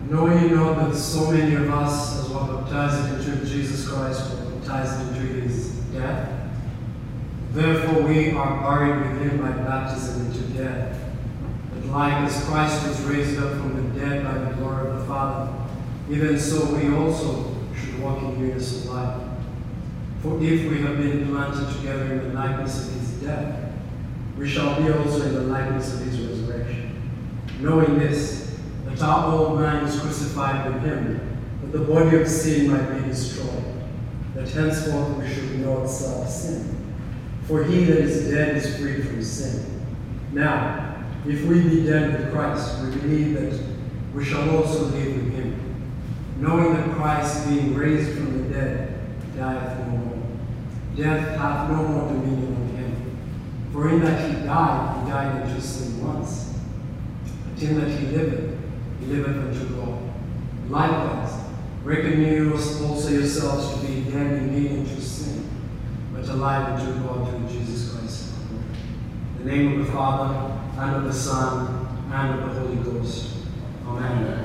Know ye not that so many of us as were baptized into Jesus Christ were baptized into his death? Therefore we are buried with him by baptism into death, that like as Christ was raised up from the dead by the glory of the Father, even so we also should walk in newness of life. For if we have been planted together in the likeness of his death, we shall be also in the likeness of his resurrection. Knowing this, that our old man is crucified with him, that the body of sin might be destroyed, that henceforth we should not serve sin. For he that is dead is freed from sin. Now, if we be dead with Christ, we believe that we shall also live with him, knowing that Christ, being raised from the dead, dieth no more. Death hath no more dominion on him. For in that he died unto sin once. But in that he liveth unto God. Likewise, reckon you also yourselves to be dead indeed unto sin, but alive unto God through Jesus Christ our Lord. In the name of the Father, and of the Son, and of the Holy Ghost. Amen.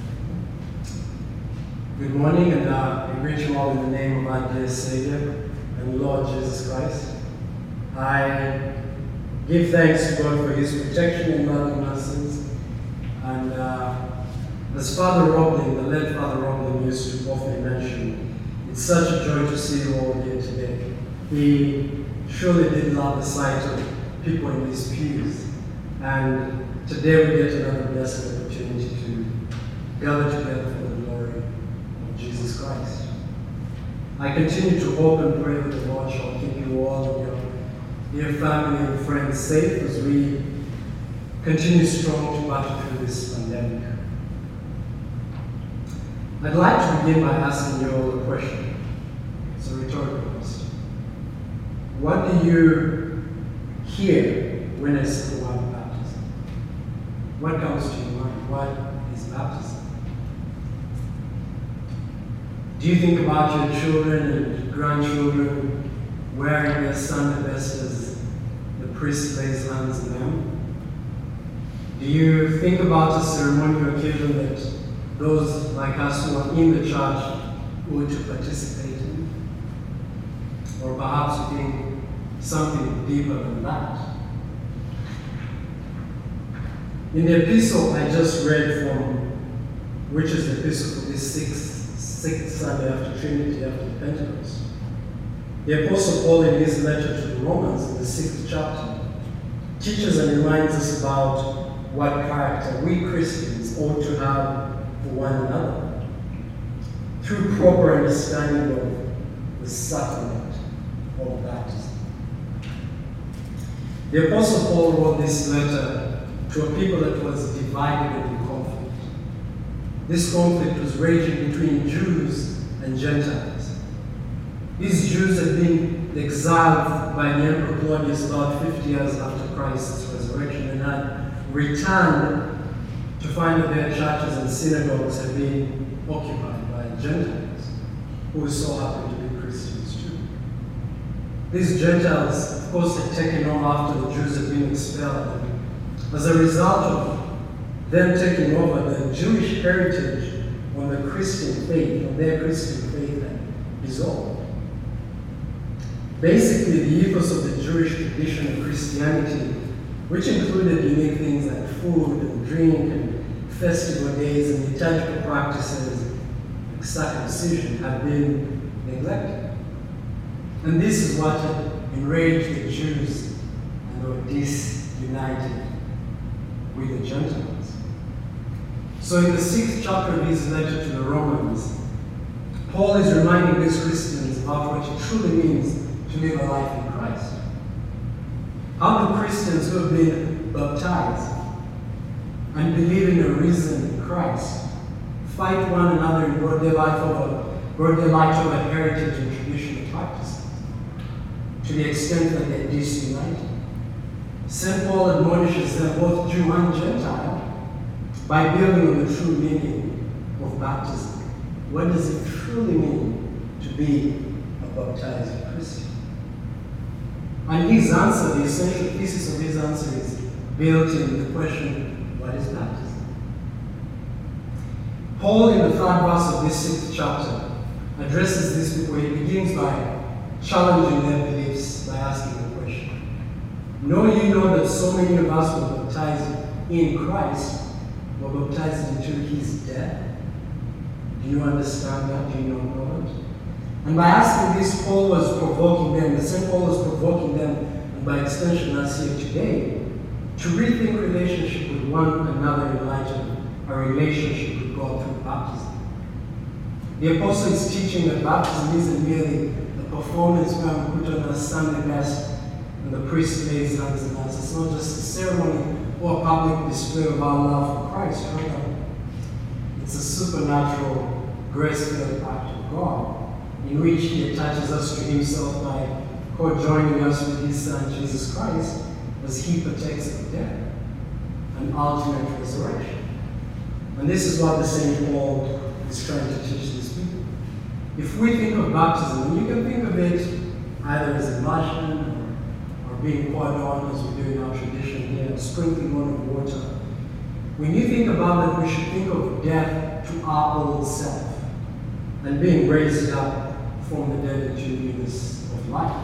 Good morning, and I greet you all in the name of our dear Savior and Lord Jesus Christ. I give thanks to God for his protection and loving mercies. And as Father Roblin, the late Father Roblin, used to often mention, it's such a joy to see you all here today. He surely did love the sight of people in these pews. And today we get another blessed opportunity to gather together for the glory of Jesus Christ. I continue to hope and pray that the Lord shall keep you all and your dear family and friends safe as we continue strong to battle through this pandemic. I'd like to begin by asking you all a question. It's a rhetorical question. What do you hear when I say the word baptism? What comes to your mind? What is baptism? Do you think about your children and grandchildren wearing their Sunday best as the priest lays hands on them? Do you think about a ceremonial occasion that those like us who are in the church ought to participate in? Or perhaps you think something deeper than that? In the epistle I just read from, which is the epistle for this sixth Sunday after Trinity, after Pentecost, the Apostle Paul in his letter to the Romans in the 6th chapter teaches and reminds us about what character we Christians ought to have for one another through proper understanding of the sacrament of baptism. The Apostle Paul wrote this letter to a people that was divided and in conflict. This conflict was raging between Jews and Gentiles. These Jews had been exiled by the Emperor Claudius about 50 years after Christ's resurrection and had returned to find that their churches and synagogues had been occupied by Gentiles, who so happened to be Christians too. These Gentiles, of course, had taken over after the Jews had been expelled. As a result of them taking over, the Jewish heritage on the Christian faith, on their Christian faith, had dissolved. Basically, the ethos of the Jewish tradition of Christianity, which included unique things like food and drink and festival days and liturgical practices like circumcision, had been neglected. And this is what had enraged the Jews and were disunited with the Gentiles. So in the 6th chapter of his letter to the Romans, Paul is reminding these Christians about what it truly means to live a life in Christ. How do Christians who have been baptized and believe in a risen Christ fight one another in broad daylight over heritage and traditional practices to the extent that they're disunited? St. Paul admonishes them, both Jew and Gentile, by building on the true meaning of baptism. What does it truly mean to be a baptized Christian? And his answer, the essential thesis of his answer, is built in the question, what is baptism? Paul, in the 3rd verse of this 6th chapter, addresses these people. He begins by challenging their beliefs by asking the question, "Know ye not that so many of us were baptized in Christ, were baptized into his death?" Do you understand that? Do you not know it? And by asking this, Paul was provoking them, the same Paul was provoking them, and by extension us here today, to rethink relationship with one another in light of a relationship with God through baptism. The apostle is teaching that baptism isn't merely a performance where we put on a Sunday best and the priest lays hands on us. It's not just a ceremony or a public display of our love for Christ. Rather, it's a supernatural, grace-filled act of God in which he attaches us to himself by co-joining us with his Son, Jesus Christ, as he partakes of death and ultimate resurrection. And this is what the Saint Paul is trying to teach these people. If we think of baptism, and you can think of it either as immersion or being poured on, as we do in our tradition here, sprinkling on of water. When you think about that, we should think of death to our old self and being raised up from the dead into newness of life.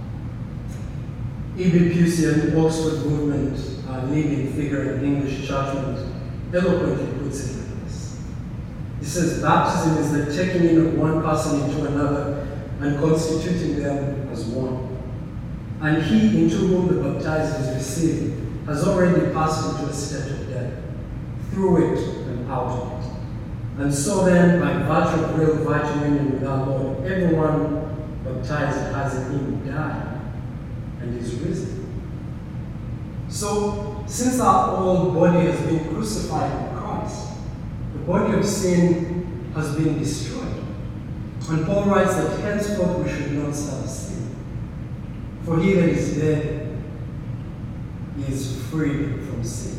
E.B. Pusey, an Oxford movement leading figure in English churchment, eloquently puts it like this. He says, "Baptism is the taking in of one person into another and constituting them as one. And he into whom the baptized is received has already passed into a state of death, through it and out of it. And so then, by virtue of real vital union with our Lord, everyone baptized has in him died and is risen." So, since our old body has been crucified with Christ, the body of sin has been destroyed. And Paul writes that henceforth we should not serve sin. For he that is dead is freed from sin.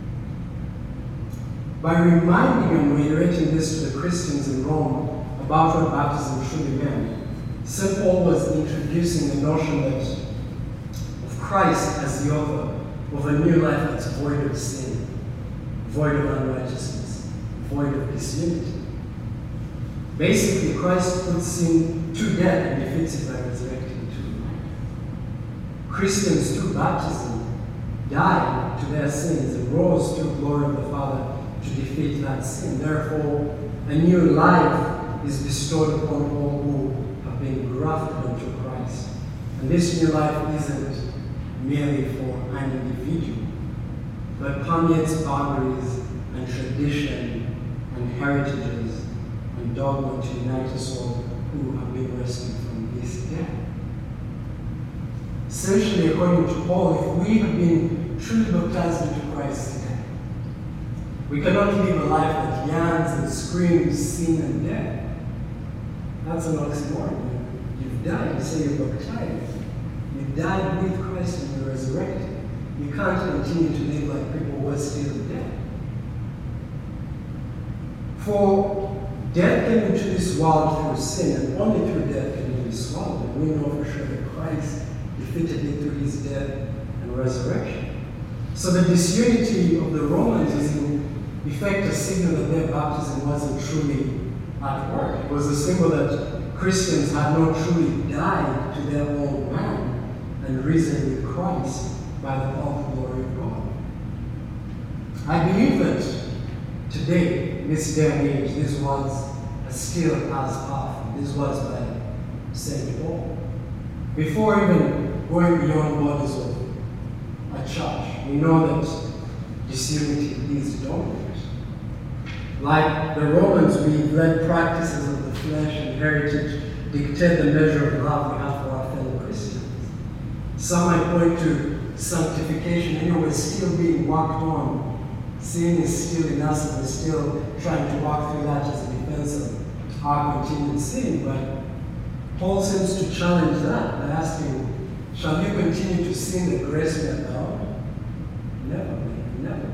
By reminding and reiterating this to the Christians in Rome about what baptism truly meant, St. Paul was introducing the notion that of Christ as the author of a new life that's void of sin, void of unrighteousness, void of disunity. Basically, Christ puts sin to death and defeats it by resurrecting to life. Christians, through baptism, died to their sins and rose through glory of the Father to defeat that sin. Therefore, a new life is bestowed upon all who have been grafted onto Christ. And this new life isn't merely for an individual, but permeates boundaries and tradition and heritages and dogma to unite us all who have been rescued from this death. Essentially, according to Paul, if we have been truly baptized into Christ today, we cannot live a life that yearns and screams sin and death. That's an oxymoron. You've died, you say you're baptized. You died with Christ and you're resurrected. You can't continue to live like people who are still dead. For death came into this world through sin, and only through death can it be swallowed. And we know for sure that Christ defeated it through his death and resurrection. So the disunity of the Romans is in effect a signal that their baptism wasn't truly at work. It was a symbol that Christians had not truly died to their old man and risen with Christ by the power and glory of God. I believe that today, in this day and age, these words are still as powerful. These words by St. Paul. Before even going beyond borders of a church, we know that disunity is dominant. Like the Romans, we let practices of the flesh and heritage dictate the measure of love we have for our fellow Christians. Some might point to sanctification, we're still being worked on. Sin is still in us and we're still trying to walk through that as a defense of our continued sin. But Paul seems to challenge that by asking, shall you continue to sin that grace may abound? Never, never.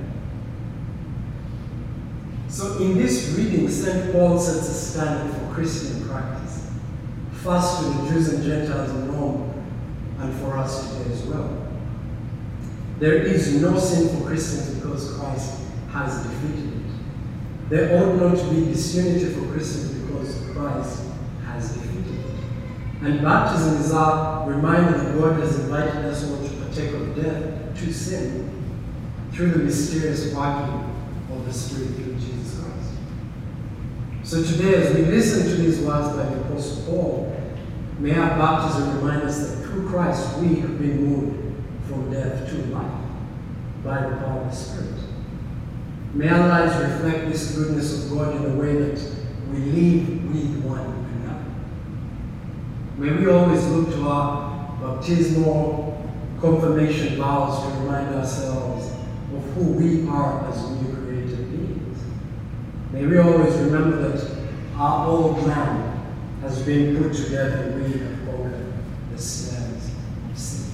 So in this reading, St. Paul sets a standard for Christian practice. First to the Jews and Gentiles in Rome, and for us today as well. There is no sin for Christians because Christ has defeated it. There ought not to be disunity for Christians because Christ has defeated it. And baptism is our reminder that God has invited us all to partake of death to sin through the mysterious working of the Spirit through Jesus Christ. So today, as we listen to these words by the Apostle Paul, may our baptism remind us that through Christ we have been moved from death to life by the power of the Spirit. May our lives reflect this goodness of God in the way that we live with one another. May we always look to our baptismal confirmation vows to remind ourselves of who we are as new created beings. May we always remember that our old man has been put together and we have conquered the snares of sin.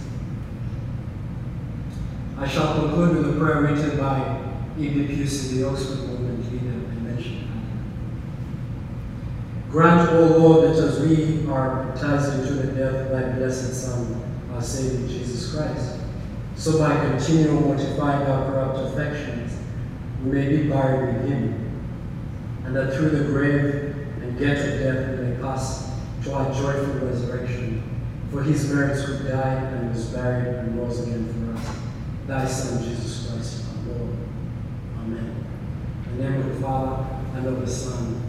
I shall conclude with a prayer written by E.B. Pusey, the Oxford Movement leader I mentioned earlier. Grant, O Lord, that as we are baptized into the death of thy blessed Son, our Savior Jesus Christ, so by continual mortifying our corrupt affections, we may be buried with him, and that through the grave and gate of death we may pass to our joyful resurrection. For his merits who died and was buried and rose again for us, thy Son Jesus Christ our Lord. Amen. In the name of the Father, and of the Son,